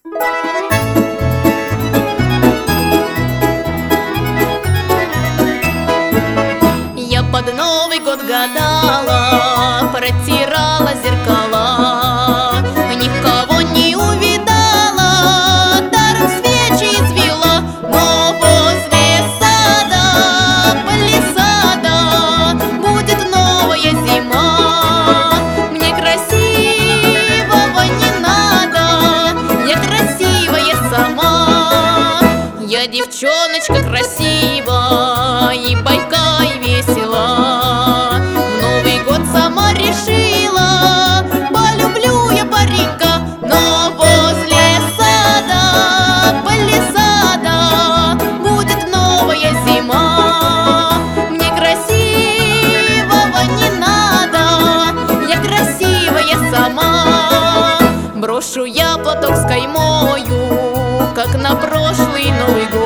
Я под Новый год гадала, протирала зеркала, никого не увидала, даром свечи извела. Но возле сада, палисада, будет новая зима. Мне красивого не надо, я красивая сама. Я девчоночка красивая и бойка, и весела. В Новый год сама решила, полюблю я паренька. Но возле сада, палисада, будет новая зима. Мне красивого не надо, я красивая сама. Брошу я платок с каймою, как на прошлый Новый год.